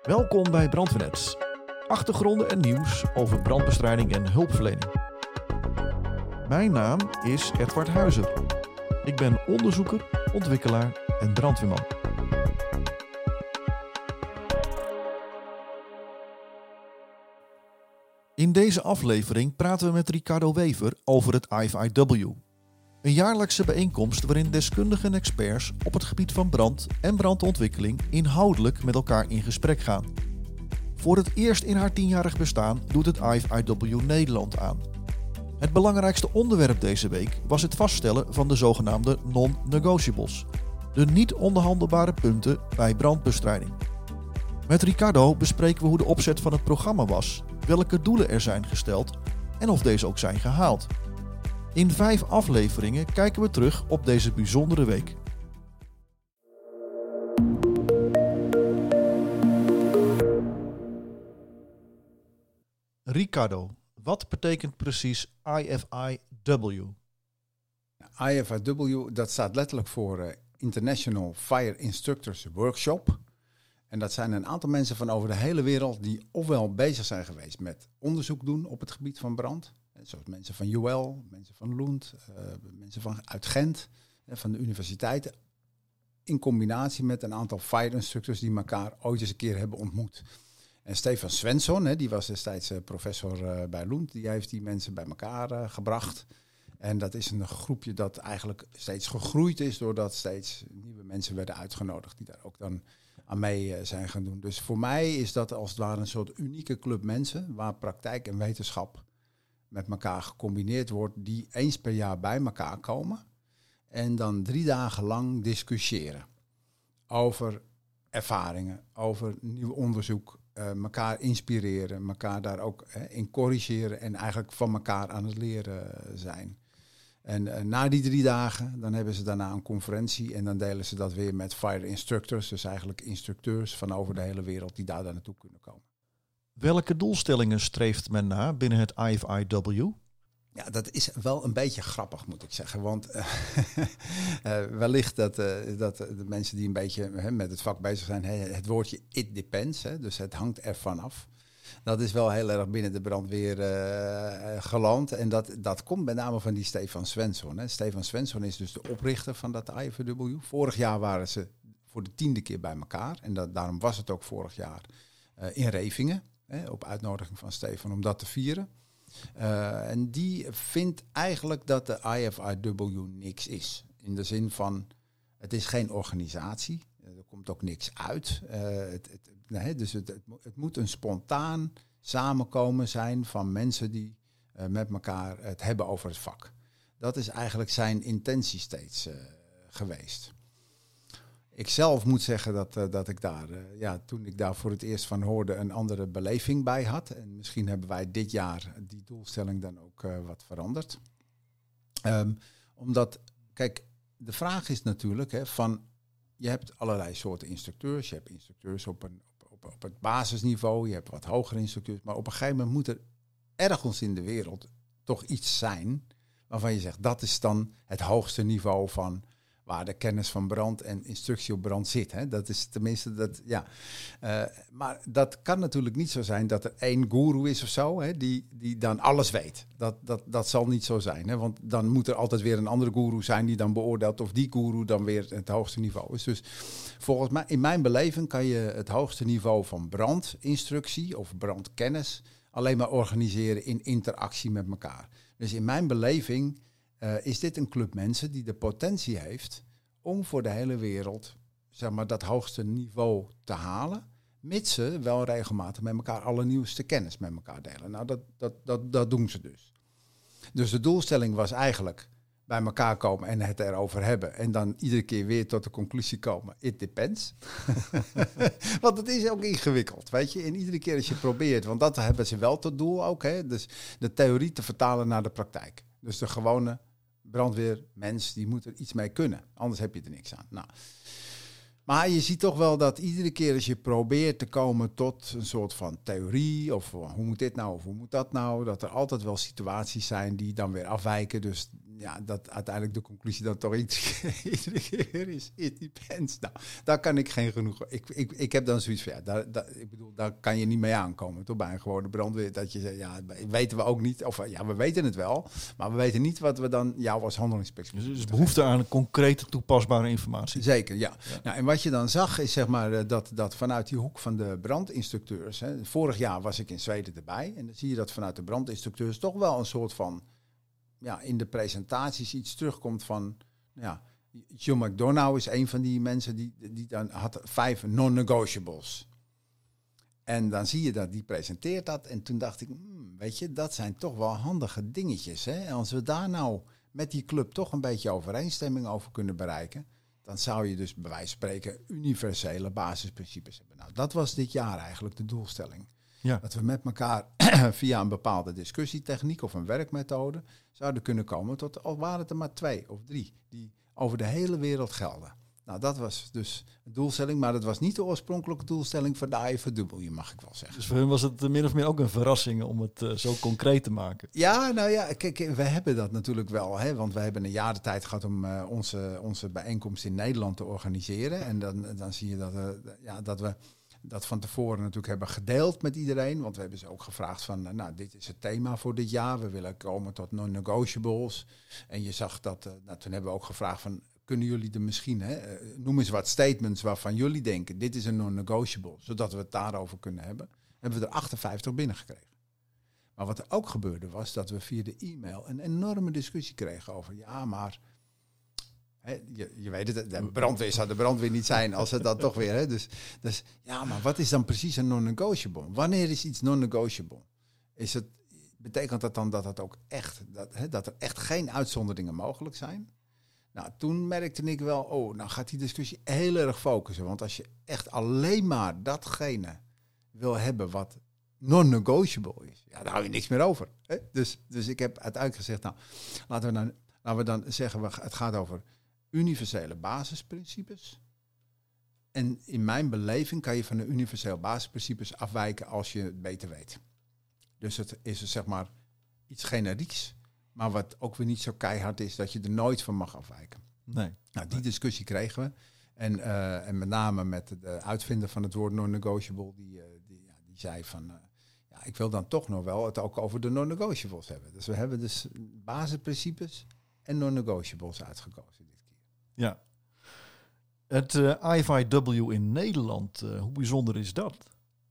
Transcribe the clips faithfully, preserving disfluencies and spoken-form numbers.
Welkom bij Brandweernet. Achtergronden en nieuws over brandbestrijding en hulpverlening. Mijn naam is Edward Huizer. Ik ben onderzoeker, ontwikkelaar en brandweerman. In deze aflevering praten we met Ricardo Wever over het I F I W. Een jaarlijkse bijeenkomst waarin deskundigen en experts op het gebied van brand en brandontwikkeling inhoudelijk met elkaar in gesprek gaan. Voor het eerst in haar tienjarig bestaan doet het I F I W Nederland aan. Het belangrijkste onderwerp deze week was het vaststellen van de zogenaamde non-negotiables, de niet onderhandelbare punten bij brandbestrijding. Met Ricardo bespreken we hoe de opzet van het programma was, welke doelen er zijn gesteld en of deze ook zijn gehaald. In vijf afleveringen kijken we terug op deze bijzondere week. Ricardo, wat betekent precies I F I W? I F I W, dat staat letterlijk voor uh, International Fire Instructors Workshop. En dat zijn een aantal mensen van over de hele wereld die ofwel bezig zijn geweest met onderzoek doen op het gebied van brand. Zoals mensen van U L, mensen van Lund, uh, mensen van, uit Gent, uh, van de universiteiten. In combinatie met een aantal fire instructors die elkaar ooit eens een keer hebben ontmoet. En Stefan Svensson, hè, die was destijds uh, professor uh, bij Lund, die heeft die mensen bij elkaar uh, gebracht. En dat is een groepje dat eigenlijk steeds gegroeid is doordat steeds nieuwe mensen werden uitgenodigd die daar ook dan aan mee uh, zijn gaan doen. Dus voor mij is dat als het ware een soort unieke club mensen waar praktijk en wetenschap met elkaar gecombineerd wordt, die eens per jaar bij elkaar komen en dan drie dagen lang discussiëren over ervaringen, over nieuw onderzoek, uh, elkaar inspireren, elkaar daar ook uh, in corrigeren en eigenlijk van elkaar aan het leren zijn. En uh, na die drie dagen, dan hebben ze daarna een conferentie en dan delen ze dat weer met fire instructors, dus eigenlijk instructeurs van over de hele wereld die daar, daar naartoe kunnen komen. Welke doelstellingen streeft men na binnen het I F I W? Ja, dat is wel een beetje grappig, moet ik zeggen. Want uh, uh, wellicht dat, uh, dat de mensen die een beetje uh, met het vak bezig zijn, hè, het woordje it depends, hè, dus het hangt ervan af. Dat is wel heel erg binnen de brandweer uh, geland. En dat, dat komt met name van die Stefan Svensson. Hè. Stefan Svensson is dus de oprichter van dat I F I W. Vorig jaar waren ze voor de tiende keer bij elkaar. En dat, daarom was het ook vorig jaar uh, in Revingen. Hè, op uitnodiging van Stefan om dat te vieren. Uh, en die vindt eigenlijk dat de I F I W niks is. In de zin van, het is geen organisatie. Er komt ook niks uit. Uh, het, het, nee, dus het, het, het moet een spontaan samenkomen zijn van mensen die uh, met elkaar het hebben over het vak. Dat is eigenlijk zijn intentie steeds uh, geweest. Ik zelf moet zeggen dat, uh, dat ik daar, uh, ja, toen ik daar voor het eerst van hoorde, een andere beleving bij had. En misschien hebben wij dit jaar die doelstelling dan ook uh, wat veranderd. Um, omdat, kijk, de vraag is natuurlijk hè, van, je hebt allerlei soorten instructeurs. Je hebt instructeurs op, een, op, op, op het basisniveau, je hebt wat hogere instructeurs. Maar op een gegeven moment moet er ergens in de wereld toch iets zijn waarvan je zegt, dat is dan het hoogste niveau van waar de kennis van brand en instructie op brand zit. Hè. Dat is tenminste, dat, ja. Uh, maar dat kan natuurlijk niet zo zijn dat er één goeroe is of zo, hè, die, die dan alles weet. Dat, dat, dat zal niet zo zijn. Hè, want dan moet er altijd weer een andere goeroe zijn die dan beoordeelt of die goeroe dan weer het hoogste niveau is. Dus volgens mij, in mijn beleving kan je het hoogste niveau van brandinstructie of brandkennis alleen maar organiseren in interactie met elkaar. Dus in mijn beleving Uh, is dit een club mensen die de potentie heeft om voor de hele wereld, zeg maar, dat hoogste niveau te halen, mits ze wel regelmatig met elkaar allernieuwste kennis met elkaar delen. Nou, dat, dat, dat, dat doen ze dus. Dus de doelstelling was eigenlijk bij elkaar komen en het erover hebben en dan iedere keer weer tot de conclusie komen, it depends. Want het is ook ingewikkeld, weet je. En iedere keer als je probeert, want dat hebben ze wel tot doel ook, hè, dus de theorie te vertalen naar de praktijk. Dus de gewone brandweermens, die moet er iets mee kunnen. Anders heb je er niks aan. Nou, maar je ziet toch wel dat iedere keer als je probeert te komen tot een soort van theorie, of hoe moet dit nou, of hoe moet dat nou, dat er altijd wel situaties zijn die dan weer afwijken. Dus ja, dat uiteindelijk de conclusie dan toch iets iedere keer is, it depends. Nou, daar kan ik geen genoeg. Ik, ik, ik heb dan zoiets van, ja, daar, daar, ik bedoel, daar kan je niet mee aankomen. Toch bij een gewone brandweer, dat je zegt, ja, weten we ook niet. Of ja, we weten het wel, maar we weten niet wat we dan jou als handelinspectie. Dus er is behoefte aan concrete toepasbare informatie. Zeker, ja. ja. Nou, en wat je dan zag is zeg maar dat, dat vanuit die hoek van de brandinstructeurs. Hè, vorig jaar was ik in Zweden erbij. En dan zie je dat vanuit de brandinstructeurs toch wel een soort van, ja, in de presentaties iets terugkomt van, ja, Joe McDonough is een van die mensen die, die dan had vijf non-negotiables. En dan zie je dat, die presenteert dat. En toen dacht ik, hmm, weet je, dat zijn toch wel handige dingetjes. Hè? En als we daar nou met die club toch een beetje overeenstemming over kunnen bereiken, dan zou je dus bij wijze van spreken universele basisprincipes hebben. Nou, dat was dit jaar eigenlijk de doelstelling. Ja. Dat we met elkaar via een bepaalde discussietechniek of een werkmethode zouden kunnen komen tot, al waren het er maar twee of drie, die over de hele wereld gelden. Nou, dat was dus een doelstelling, maar dat was niet de oorspronkelijke doelstelling voor de I F A W, mag ik wel zeggen. Dus voor hun was het min of meer ook een verrassing om het uh, zo concreet te maken? Ja, nou ja, kijk, we hebben dat natuurlijk wel, hè, want we hebben een jaar de tijd gehad om uh, onze, onze bijeenkomst in Nederland te organiseren. En dan, dan zie je dat, uh, ja, dat we dat van tevoren natuurlijk hebben gedeeld met iedereen. Want we hebben ze ook gevraagd van, nou, dit is het thema voor dit jaar. We willen komen tot non-negotiables. En je zag dat, uh, nou, toen hebben we ook gevraagd van, kunnen jullie er misschien, hè, noem eens wat statements waarvan jullie denken, dit is een non-negotiable, zodat we het daarover kunnen hebben. Hebben we er achtenvijftig binnengekregen. Maar wat er ook gebeurde was dat we via de e-mail een enorme discussie kregen over, ja, maar hè, je, je weet het, de brandweer zou de brandweer niet zijn als het dan toch weer. Hè, dus, dus ja, maar wat is dan precies een non-negotiable? Wanneer is iets non-negotiable? Is het, betekent dat dan dat het ook echt, dat, hè, dat er echt geen uitzonderingen mogelijk zijn? Nou, toen merkte ik wel, oh, nou gaat die discussie heel erg focussen. Want als je echt alleen maar datgene wil hebben wat non-negotiable is, ja, daar hou je niks meer over. Hè? Dus, dus ik heb uiteindelijk gezegd, nou, laten we dan, laten we dan zeggen, het gaat over universele basisprincipes. En in mijn beleving kan je van de universele basisprincipes afwijken als je het beter weet. Dus het is dus, zeg maar iets generieks, maar wat ook weer niet zo keihard is dat je er nooit van mag afwijken. Nee. Nou, die discussie kregen we. En, uh, en met name met de uitvinder van het woord non-negotiable, die, uh, die, ja, die zei van, uh, ja, ik wil dan toch nog wel het ook over de non-negotiables hebben. Dus we hebben dus basisprincipes en non-negotiables uitgekozen dit keer. Ja. Het uh, I F I W in Nederland, uh, hoe bijzonder is dat?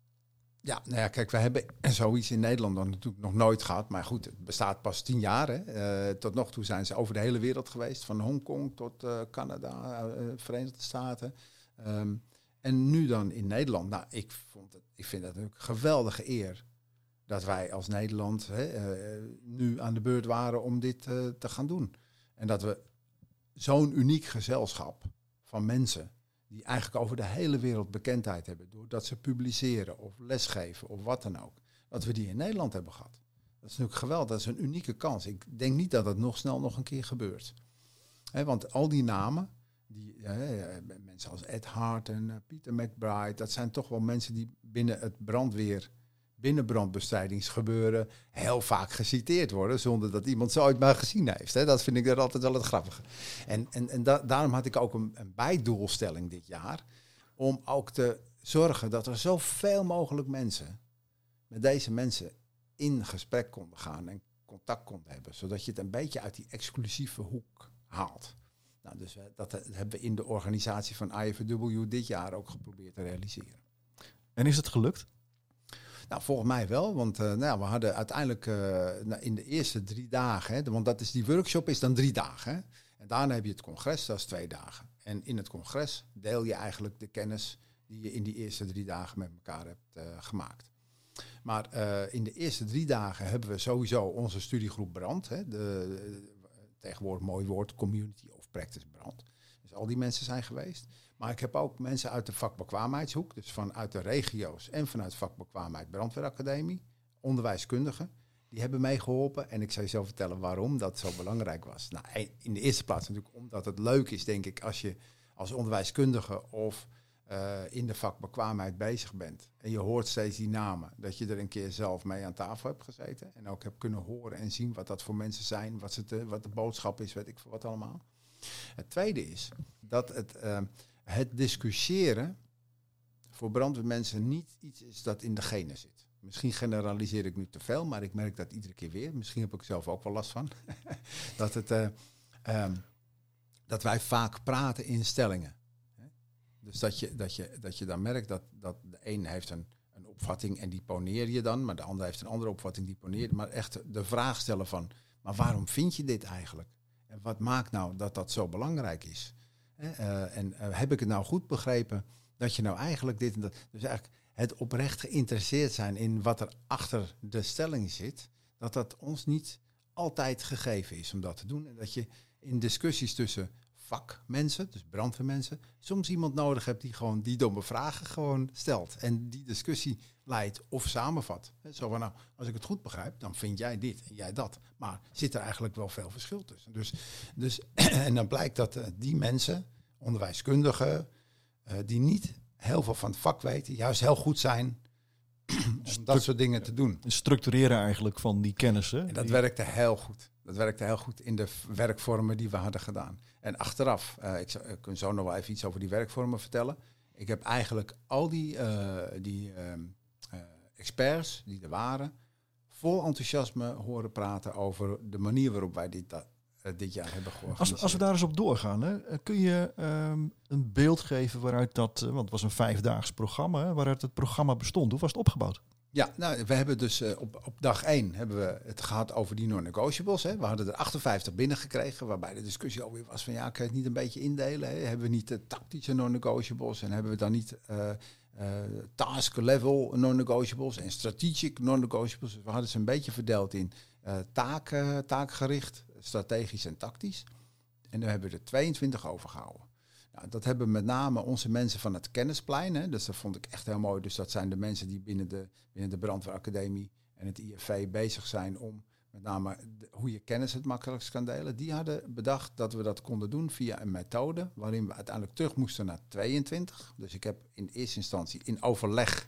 Ja, nou ja, kijk, we hebben zoiets in Nederland dan natuurlijk nog nooit gehad. Maar goed, het bestaat pas tien jaar. Hè. Uh, tot nog toe zijn ze over de hele wereld geweest. Van Hongkong tot uh, Canada, uh, Verenigde Staten. Um, en nu dan in Nederland. Nou, ik, vond het, ik vind het een geweldige eer dat wij als Nederland hè, uh, nu aan de beurt waren om dit uh, te gaan doen. En dat we zo'n uniek gezelschap van mensen die eigenlijk over de hele wereld bekendheid hebben, doordat ze publiceren of lesgeven of wat dan ook, dat we die in Nederland hebben gehad. Dat is natuurlijk geweldig, dat is een unieke kans. Ik denk niet dat het nog snel nog een keer gebeurt. He, want al die namen, die, he, mensen als Ed Hart en uh, Peter McBride, dat zijn toch wel mensen die binnen het brandweer, binnen brandbestrijdingsgebeuren heel vaak geciteerd worden, zonder dat iemand ze ooit maar gezien heeft. Hè. Dat vind ik er altijd wel het grappige. En, en, en da- daarom had ik ook een, een bijdoelstelling dit jaar, om ook te zorgen dat er zoveel mogelijk mensen met deze mensen in gesprek konden gaan en contact konden hebben, zodat je het een beetje uit die exclusieve hoek haalt. Nou, dus uh, dat hebben we in de organisatie van I F A W dit jaar ook geprobeerd te realiseren. En is het gelukt? Nou, volgens mij wel, want uh, nou, we hadden uiteindelijk uh, nou, in de eerste drie dagen, hè, want dat is, die workshop is dan drie dagen. Hè, en daarna heb je het congres, dat is twee dagen. En in het congres deel je eigenlijk de kennis die je in die eerste drie dagen met elkaar hebt uh, gemaakt. Maar uh, in de eerste drie dagen hebben we sowieso onze studiegroep brand, hè, de, de, tegenwoordig mooi woord, community of practice brand. Dus al die mensen zijn geweest. Maar ik heb ook mensen uit de vakbekwaamheidshoek, dus vanuit de regio's en vanuit vakbekwaamheid brandweeracademie, onderwijskundigen, die hebben meegeholpen. En ik zal je zo vertellen waarom dat zo belangrijk was. Nou, in de eerste plaats natuurlijk omdat het leuk is, denk ik, als je als onderwijskundige of uh, in de vakbekwaamheid bezig bent en je hoort steeds die namen, dat je er een keer zelf mee aan tafel hebt gezeten en ook hebt kunnen horen en zien wat dat voor mensen zijn, wat, ze te, wat de boodschap is, weet ik veel wat allemaal. Het tweede is dat het, uh, het discussiëren voor brandweermensen niet iets is dat in de genen zit. Misschien generaliseer ik nu te veel, maar ik merk dat iedere keer weer. Misschien heb ik er zelf ook wel last van. dat, het, uh, um, dat wij vaak praten in stellingen. Dus dat je, dat je, dat je dan merkt dat, dat de een heeft een, een opvatting en die poneer je dan, maar de ander heeft een andere opvatting, die poneer je. Maar echt de vraag stellen van, maar waarom vind je dit eigenlijk? En wat maakt nou dat dat zo belangrijk is? Uh, en uh, heb ik het nou goed begrepen dat je nou eigenlijk dit en dat... Dus eigenlijk het oprecht geïnteresseerd zijn in wat er achter de stelling zit, dat dat ons niet altijd gegeven is om dat te doen. En dat je in discussies tussen vakmensen, dus brandweermensen, soms iemand nodig hebt die gewoon die domme vragen gewoon stelt. En die discussie leidt of samenvat. Zo van, nou, als ik het goed begrijp, dan vind jij dit en jij dat. Maar zit er eigenlijk wel veel verschil tussen. Dus, dus, en dan blijkt dat uh, die mensen, onderwijskundigen, uh, die niet heel veel van het vak weten, juist heel goed zijn om Stru- dat soort dingen te doen. Structureren eigenlijk van die kennis. Hè? En dat werkte heel goed. Dat werkte heel goed in de werkvormen die we hadden gedaan. En achteraf, uh, ik, zou, ik kan zo nog wel even iets over die werkvormen vertellen. Ik heb eigenlijk al die, uh, die uh, uh, experts die er waren, vol enthousiasme horen praten over de manier waarop wij dit, uh, dit jaar hebben georganiseerd. Als, als we daar eens op doorgaan, hè, kun je um, een beeld geven waaruit dat, want het was een vijfdaags programma, hè, waaruit het programma bestond. Hoe was het opgebouwd? Ja, nou, we hebben dus uh, op, op dag één hebben we het gehad over die non-negotiables. Hè. We hadden er achtenvijftig binnengekregen, waarbij de discussie alweer was van ja, kan je het niet een beetje indelen? Hè? Hebben we niet de tactische non-negotiables en hebben we dan niet uh, uh, task level non-negotiables en strategic non-negotiables? Dus we hadden ze een beetje verdeeld in uh, taak, uh, taakgericht, strategisch en tactisch. En nu hebben we er tweeëntwintig overgehouden. Nou, dat hebben met name onze mensen van het Kennisplein. Hè. Dus dat vond ik echt heel mooi. Dus dat zijn de mensen die binnen de, binnen de Brandweeracademie en het I F V bezig zijn om met name de, hoe je kennis het makkelijkst kan delen. Die hadden bedacht dat we dat konden doen via een methode waarin we uiteindelijk terug moesten naar tweeëntwintig. Dus ik heb in eerste instantie in overleg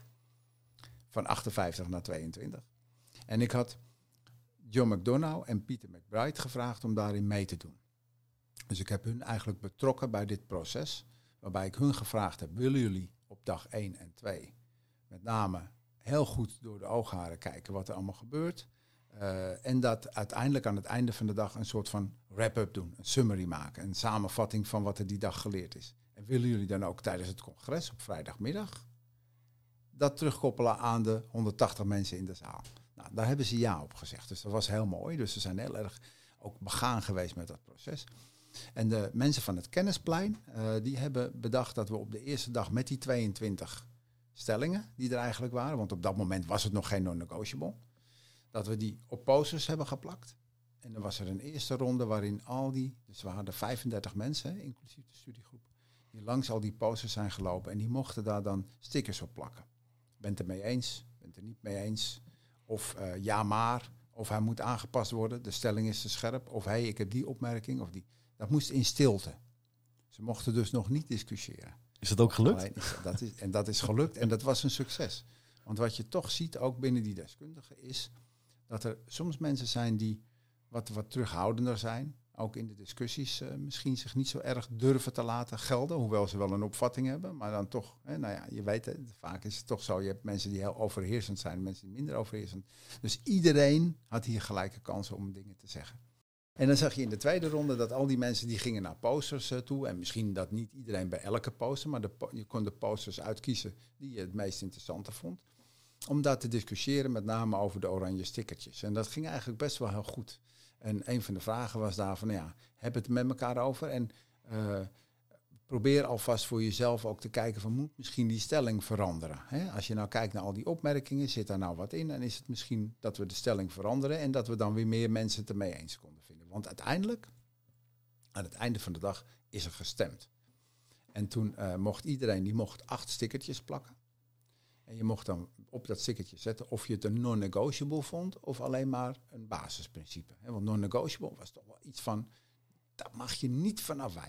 van achtenvijftig naar tweeëntwintig. En ik had John McDonough en Peter McBride gevraagd om daarin mee te doen. Dus ik heb hun eigenlijk betrokken bij dit proces, waarbij ik hun gevraagd heb, willen jullie op dag één en twee met name heel goed door de oogharen kijken wat er allemaal gebeurt. Uh, en dat uiteindelijk aan het einde van de dag een soort van wrap-up doen, een summary maken, een samenvatting van wat er die dag geleerd is. En willen jullie dan ook tijdens het congres op vrijdagmiddag dat terugkoppelen aan de honderdtachtig mensen in de zaal? Nou, daar hebben ze ja op gezegd, dus dat was heel mooi. Dus ze zijn heel erg ook begaan geweest met dat proces. En de mensen van het Kennisplein, uh, die hebben bedacht dat we op de eerste dag met die tweeëntwintig stellingen die er eigenlijk waren, want op dat moment was het nog geen non-negotiable, dat we die op posters hebben geplakt. En dan was er een eerste ronde waarin al die, dus we hadden vijfendertig mensen, inclusief de studiegroep, die langs al die posters zijn gelopen en die mochten daar dan stickers op plakken. Bent er mee eens, bent er niet mee eens, of uh, ja maar, of hij moet aangepast worden, de stelling is te scherp, of hé, hey, ik heb die opmerking, of die. Dat moest in stilte. Ze mochten dus nog niet discussiëren. Is dat ook gelukt? Alleen, dat is, en dat is gelukt en dat was een succes. Want wat je toch ziet, ook binnen die deskundigen, is dat er soms mensen zijn die wat, wat terughoudender zijn. Ook in de discussies uh, misschien zich niet zo erg durven te laten gelden. Hoewel ze wel een opvatting hebben. Maar dan toch, hè, nou ja, je weet het, vaak is het toch zo. Je hebt mensen die heel overheersend zijn, mensen die minder overheersend. Dus iedereen had hier gelijke kansen om dingen te zeggen. En dan zag je in de tweede ronde dat al die mensen die gingen naar posters uh, toe. En misschien dat niet iedereen bij elke poster, maar de po- je kon de posters uitkiezen die je het meest interessante vond. Om daar te discussiëren, met name over de oranje stickertjes. En dat ging eigenlijk best wel heel goed. En een van de vragen was daarvan, ja, heb het met elkaar over. En uh, probeer alvast voor jezelf ook te kijken van, moet misschien die stelling veranderen. Hè? Als je nou kijkt naar al die opmerkingen, zit daar nou wat in? En is het misschien dat we de stelling veranderen en dat we dan weer meer mensen het ermee eens konden vinden. Want uiteindelijk, aan het einde van de dag, is er gestemd. En toen uh, mocht iedereen, die mocht acht stickertjes plakken. En je mocht dan op dat stickertje zetten of je het een non-negotiable vond of alleen maar een basisprincipe. Want non-negotiable was toch wel iets van, daar mag je niet van afwijken.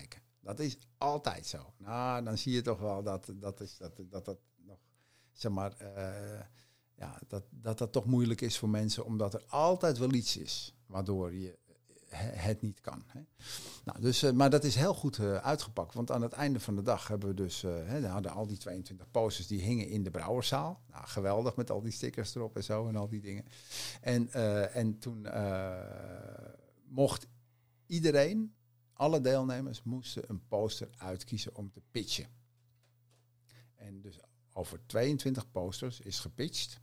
Dat is altijd zo. Nou, dan zie je toch wel dat dat, is, dat, dat, dat nog, zeg maar, uh, ja, dat, dat dat toch moeilijk is voor mensen, omdat er altijd wel iets is waardoor je het niet kan. Hè. Nou, dus, uh, maar dat is heel goed uh, uitgepakt, want aan het einde van de dag hebben we dus, uh, hè, we hadden al die tweeëntwintig posters die hingen in de Brouwerszaal. Nou, geweldig met al die stickers erop en zo en al die dingen. En, uh, en toen uh, mocht iedereen, alle deelnemers moesten een poster uitkiezen om te pitchen. En dus over tweeëntwintig posters is gepitcht.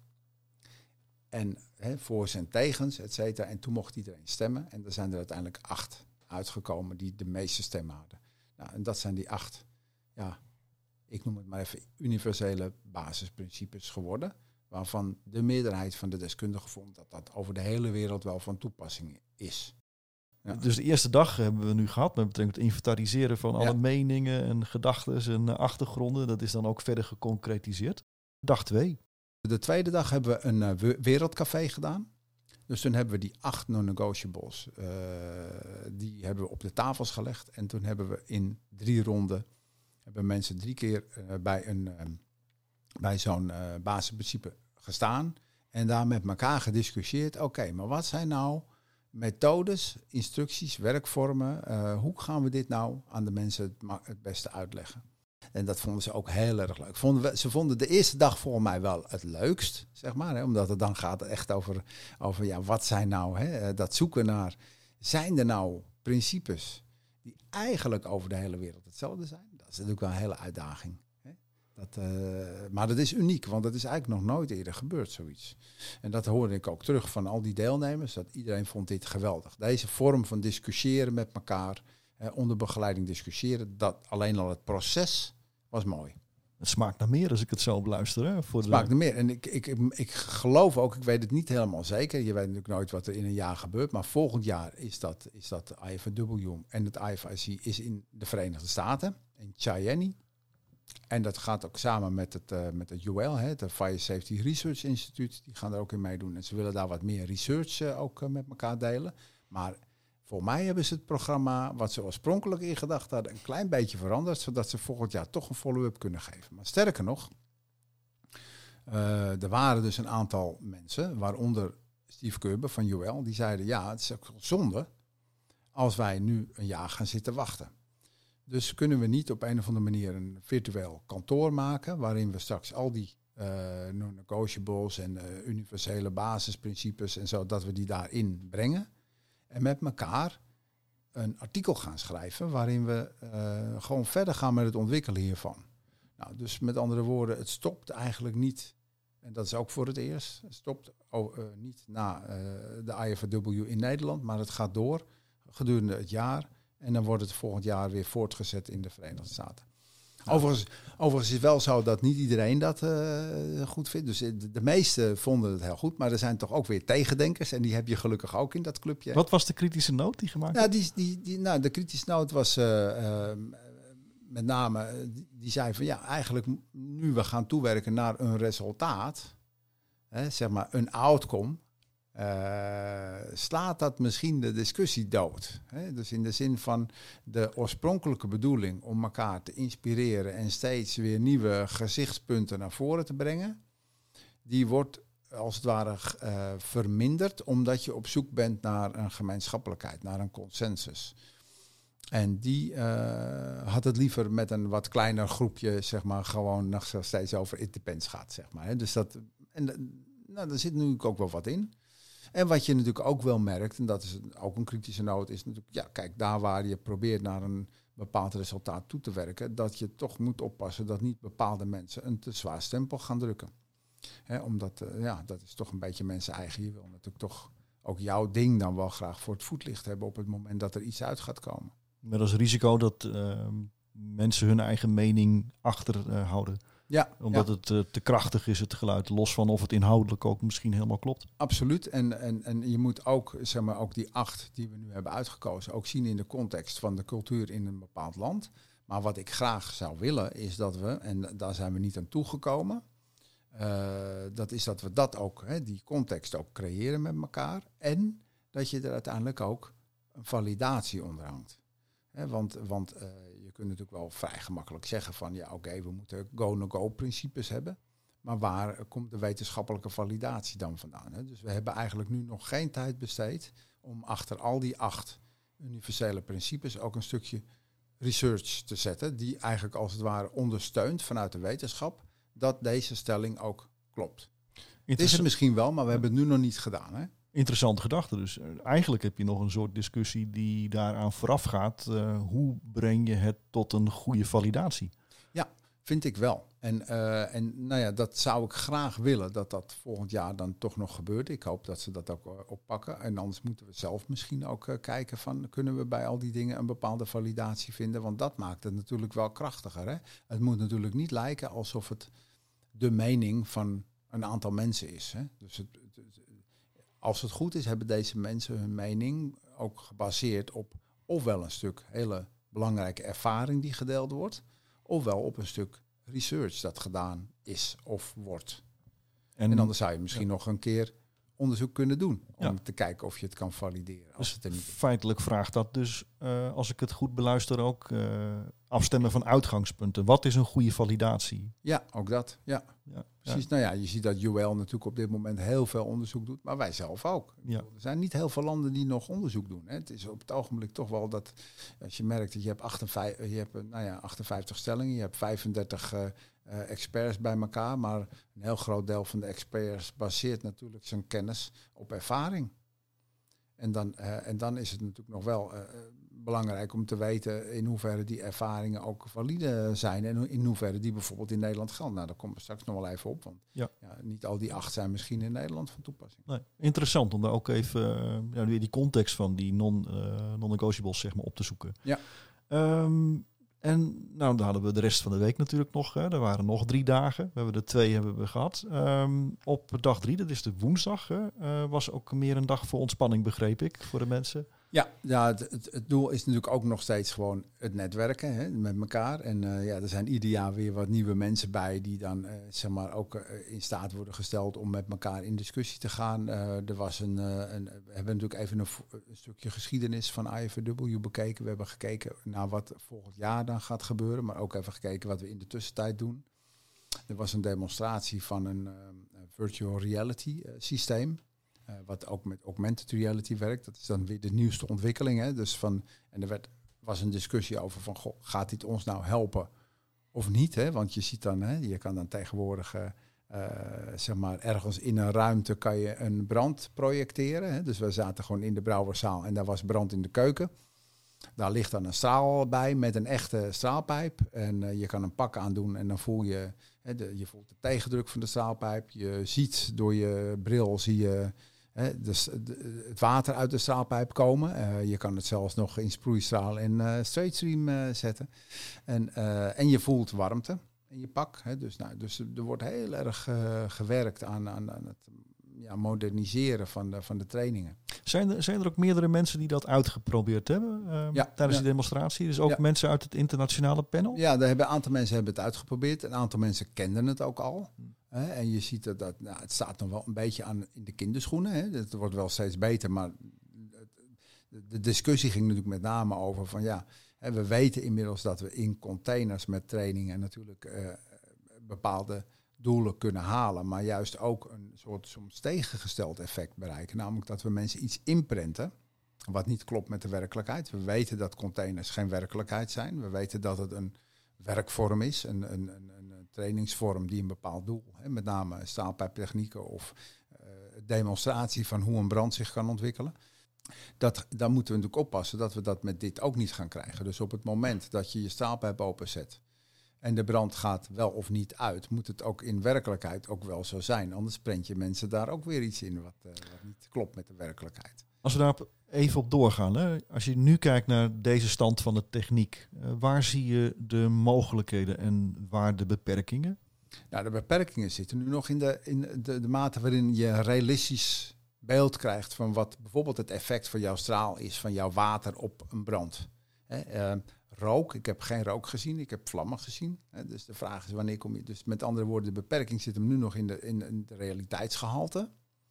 En he, voor's en tegens, et cetera. En toen mocht iedereen stemmen. En er zijn er uiteindelijk acht uitgekomen die de meeste stemmen hadden. Nou, en dat zijn die acht, ja, ik noem het maar even universele basisprincipes geworden. Waarvan de meerderheid van de deskundigen vond dat dat over de hele wereld wel van toepassing is. Ja. Dus de eerste dag hebben we nu gehad met betrekking tot inventariseren van alle ja. meningen en gedachten en achtergronden. Dat is dan ook verder geconcretiseerd. Dag twee. De tweede dag hebben we een uh, wereldcafé gedaan. Dus toen hebben we die acht non-negotiables, uh, die hebben we op de tafels gelegd. En toen hebben we in drie ronden, hebben mensen drie keer uh, bij, een, uh, bij zo'n uh, basisprincipe gestaan. En daar met elkaar gediscussieerd. Oké, okay, maar wat zijn nou methodes, instructies, werkvormen? Uh, hoe gaan we dit nou aan de mensen het, ma- het beste uitleggen? En dat vonden ze ook heel erg leuk. Vonden we, ze vonden de eerste dag volgens mij wel het leukst, zeg maar. Hè, omdat het dan gaat echt over, over ja, wat zijn nou, hè, dat zoeken naar, zijn er nou principes die eigenlijk over de hele wereld hetzelfde zijn? Dat is natuurlijk wel een hele uitdaging. Hè. Dat, uh, maar dat is uniek, want dat is eigenlijk nog nooit eerder gebeurd, zoiets. En dat hoorde ik ook terug van al die deelnemers, dat iedereen vond dit geweldig. Deze vorm van discussiëren met elkaar, eh, onder begeleiding discussiëren, dat alleen al het proces was mooi. Het smaakt naar meer als ik het zo beluister. Hè, voor het smaakt naar meer. En ik, ik, ik, ik geloof ook, ik weet het niet helemaal zeker. Je weet natuurlijk nooit wat er in een jaar gebeurt. Maar volgend jaar is dat, is dat I F A W en het I F I C is in de Verenigde Staten. In Cheyenne. En dat gaat ook samen met het, uh, met het U L, hè, het Fire Safety Research Institute. Die gaan er ook in meedoen. En ze willen daar wat meer research uh, ook uh, met elkaar delen. Maar voor mij hebben ze het programma, wat ze oorspronkelijk in gedacht hadden, een klein beetje veranderd, zodat ze volgend jaar toch een follow-up kunnen geven. Maar sterker nog, uh, er waren dus een aantal mensen, waaronder Steve Kerber van U L, die zeiden, ja, het is ook zonde als wij nu een jaar gaan zitten wachten. Dus kunnen we niet op een of andere manier een virtueel kantoor maken, waarin we straks al die uh, non-negotiables en uh, universele basisprincipes en zo, dat we die daarin brengen. En met elkaar een artikel gaan schrijven waarin we uh, gewoon verder gaan met het ontwikkelen hiervan. Nou, dus met andere woorden, het stopt eigenlijk niet, en dat is ook voor het eerst, het stopt oh, uh, niet na uh, de I F A W in Nederland, maar het gaat door gedurende het jaar. En dan wordt het volgend jaar weer voortgezet in de Verenigde Staten. Ja. Overigens, overigens is het wel zo dat niet iedereen dat uh, goed vindt. Dus de, de meesten vonden het heel goed. Maar er zijn toch ook weer tegendenkers. En die heb je gelukkig ook in dat clubje. Wat was de kritische noot die gemaakt nou, werd? Die, die, die, nou, de kritische noot was uh, uh, met name... Die, die zei van ja, eigenlijk nu we gaan toewerken naar een resultaat. Hè, zeg maar een outcome. Uh, slaat dat misschien de discussie dood. Hè? Dus in de zin van de oorspronkelijke bedoeling om elkaar te inspireren en steeds weer nieuwe gezichtspunten naar voren te brengen, die wordt als het ware uh, verminderd omdat je op zoek bent naar een gemeenschappelijkheid, naar een consensus. En die uh, had het liever met een wat kleiner groepje, zeg maar, gewoon nog steeds over it depends gaat, zeg maar. Hè? Dus dat, en nou, daar zit natuurlijk ook wel wat in. En wat je natuurlijk ook wel merkt, en dat is ook een kritische noot, is natuurlijk, ja, kijk, daar waar je probeert naar een bepaald resultaat toe te werken, dat je toch moet oppassen dat niet bepaalde mensen een te zwaar stempel gaan drukken. Hè, omdat, uh, ja, dat is toch een beetje mensen eigen. Je wil natuurlijk toch ook jouw ding dan wel graag voor het voetlicht hebben op het moment dat er iets uit gaat komen. Met als risico dat uh, mensen hun eigen mening achterhouden. Uh, Ja, Omdat ja. het uh, te krachtig is, het geluid. Los van of het inhoudelijk ook misschien helemaal klopt. Absoluut. En, en, en je moet ook, zeg maar, ook die acht die we nu hebben uitgekozen, ook zien in de context van de cultuur in een bepaald land. Maar wat ik graag zou willen, is dat we, en daar zijn we niet aan toegekomen, uh, dat is dat we dat ook, hè, die context ook creëren met elkaar. En dat je er uiteindelijk ook een validatie onder hangt. Hè, want want uh, je kunt natuurlijk wel vrij gemakkelijk zeggen van ja, oké, okay, we moeten go-no-go principes hebben. Maar waar komt de wetenschappelijke validatie dan vandaan? Hè? Dus we hebben eigenlijk nu nog geen tijd besteed om achter al die acht universele principes ook een stukje research te zetten, die eigenlijk als het ware ondersteunt vanuit de wetenschap dat deze stelling ook klopt. Het is het misschien wel, maar we hebben het nu nog niet gedaan. Hè? Interessante gedachte. Dus eigenlijk heb je nog een soort discussie die daaraan vooraf gaat. Uh, hoe breng je het tot een goede validatie? Ja, vind ik wel. En, uh, en nou ja, dat zou ik graag willen dat dat volgend jaar dan toch nog gebeurt. Ik hoop dat ze dat ook uh, oppakken. En anders moeten we zelf misschien ook uh, kijken van kunnen we bij al die dingen een bepaalde validatie vinden. Want dat maakt het natuurlijk wel krachtiger. Hè? Het moet natuurlijk niet lijken alsof het de mening van een aantal mensen is. Hè? Dus het, het, als het goed is, hebben deze mensen hun mening ook gebaseerd op ofwel een stuk hele belangrijke ervaring die gedeeld wordt, ofwel op een stuk research dat gedaan is of wordt. En, en anders zou je misschien ja. nog een keer onderzoek kunnen doen om ja. te kijken of je het kan valideren. Als dus het er niet feitelijk vraagt dat dus, uh, als ik het goed beluister, ook uh, afstemmen van uitgangspunten. Wat is een goede validatie? Ja, ook dat. Ja. Ja. Precies. Ja. Nou ja, je ziet dat U L natuurlijk op dit moment heel veel onderzoek doet, maar wij zelf ook. Ja. Er zijn niet heel veel landen die nog onderzoek doen. Hè. Het is op het ogenblik toch wel dat, als je merkt dat je hebt achtenvijftig, je hebt, nou ja, achtenvijftig stellingen, je hebt vijfendertig uh, uh, experts bij elkaar, maar een heel groot deel van de experts baseert natuurlijk zijn kennis op ervaring. En dan, uh, en dan is het natuurlijk nog wel uh, belangrijk om te weten in hoeverre die ervaringen ook valide zijn en in hoeverre die bijvoorbeeld in Nederland gelden. Nou, daar komen we straks nog wel even op, want ja. Ja, niet al die acht zijn misschien in Nederland van toepassing. Nee, interessant om daar ook even uh, ja, die context van die non, uh, non-negotiables zeg maar, op te zoeken. Ja. Um, En nou, dan hadden we de rest van de week natuurlijk nog. Hè. Er waren nog drie dagen. We hebben er twee hebben we gehad. Um, op dag drie, dat is de woensdag, hè, uh, was ook meer een dag voor ontspanning, begreep ik, voor de mensen. Ja, ja het, het, het doel is natuurlijk ook nog steeds gewoon het netwerken hè, met elkaar. En uh, ja, er zijn ieder jaar weer wat nieuwe mensen bij die dan uh, zeg maar ook uh, in staat worden gesteld om met elkaar in discussie te gaan. Uh, er was een, uh, een, we hebben natuurlijk even een, een stukje geschiedenis van I F A W bekeken. We hebben gekeken naar wat volgend jaar dan gaat gebeuren, maar ook even gekeken wat we in de tussentijd doen. Er was een demonstratie van een uh, virtual reality uh, systeem. Uh, wat ook met augmented reality werkt. Dat is dan weer de nieuwste ontwikkeling. Hè? Dus van, en er werd, was een discussie over van, goh, gaat dit ons nou helpen of niet? Hè? Want je ziet dan, hè, je kan dan tegenwoordig uh, uh, zeg maar ergens in een ruimte kan je een brand projecteren. Hè? Dus we zaten gewoon in de brouwerzaal en daar was brand in de keuken. Daar ligt dan een straal bij met een echte straalpijp. En uh, je kan een pak aandoen en dan voel je, hè, de, je voelt de tegendruk van de straalpijp. Je ziet door je bril, zie je hè, dus de, het water uit de straalpijp komen. Uh, je kan het zelfs nog in sproeistraal en uh, straight stream uh, zetten. En, uh, en je voelt warmte in je pak. Hè. Dus, nou, dus er wordt heel erg uh, gewerkt aan, aan, aan het ja, moderniseren van de, van de trainingen. Zijn er, zijn er ook meerdere mensen die dat uitgeprobeerd hebben uh, ja, tijdens ja. de demonstratie? Dus ook ja. mensen uit het internationale panel? Ja, daar hebben een aantal mensen hebben het uitgeprobeerd. Een aantal mensen kenden het ook al. Hmm. Hè, en je ziet dat, dat nou, het staat nog wel een beetje aan in de kinderschoenen. Hè. Het wordt wel steeds beter, maar de, de discussie ging natuurlijk met name over van ja, hè, we weten inmiddels dat we in containers met trainingen natuurlijk uh, bepaalde doelen kunnen halen, maar juist ook een soort soms tegengesteld effect bereiken. Namelijk dat we mensen iets inprenten wat niet klopt met de werkelijkheid. We weten dat containers geen werkelijkheid zijn. We weten dat het een werkvorm is, een, een, een, een trainingsvorm die een bepaald doel, hè, met name staalpijptechnieken of uh, demonstratie van hoe een brand zich kan ontwikkelen. Dat, daar moeten we natuurlijk oppassen dat we dat met dit ook niet gaan krijgen. Dus op het moment dat je je staalpijp openzet en de brand gaat wel of niet uit, moet het ook in werkelijkheid ook wel zo zijn. Anders prent je mensen daar ook weer iets in wat, uh, wat niet klopt met de werkelijkheid. Als we daar even op doorgaan, hè? Als je nu kijkt naar deze stand van de techniek, uh, waar zie je de mogelijkheden en waar de beperkingen? Nou, de beperkingen zitten nu nog in de, in de, de mate waarin je realistisch beeld krijgt van wat bijvoorbeeld het effect van jouw straal is, van jouw water op een brand. Hè, uh, rook, ik heb geen rook gezien, ik heb vlammen gezien. Hè, dus de vraag is wanneer kom je... Dus met andere woorden, de beperking zit hem nu nog in de, in, in de realiteitsgehalte.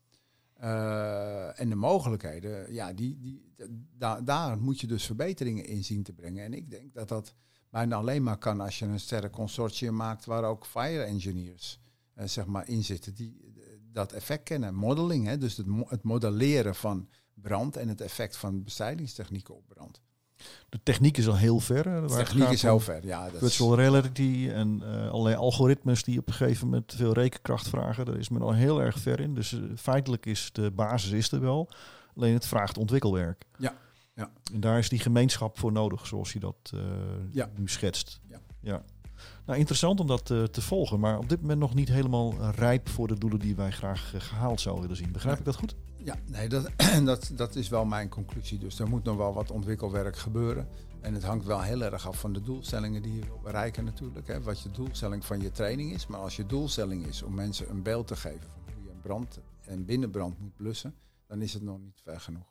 Uh, en de mogelijkheden, ja, die, die, da, daar moet je dus verbeteringen in zien te brengen. En ik denk dat dat bijna alleen maar kan als je een sterrenconsortium maakt waar ook fire engineers uh, zeg maar in zitten die uh, dat effect kennen. Modeling, hè, dus het, mo- het modelleren van brand en het effect van bestrijdingstechnieken op brand. De techniek is al heel ver. Hè, De techniek is heel ver, ja. Dat virtual is... reality en uh, allerlei algoritmes die op een gegeven moment veel rekenkracht vragen. Daar is men al heel erg ver in. Dus uh, feitelijk is de basis is er wel. Alleen het vraagt ontwikkelwerk. Ja. Ja. En daar is die gemeenschap voor nodig, zoals je dat uh, ja. nu schetst. Ja. Ja. Nou, interessant om dat uh, te volgen, maar op dit moment nog niet helemaal rijp voor de doelen die wij graag uh, gehaald zouden willen zien. Begrijp ik dat goed? Ja, nee, dat, dat, dat is wel mijn conclusie. Dus er moet nog wel wat ontwikkelwerk gebeuren. En het hangt wel heel erg af van de doelstellingen die je wil bereiken natuurlijk. Hè. Wat je doelstelling van je training is. Maar als je doelstelling is om mensen een beeld te geven van hoe je een brand en binnenbrand moet blussen, dan is het nog niet ver genoeg.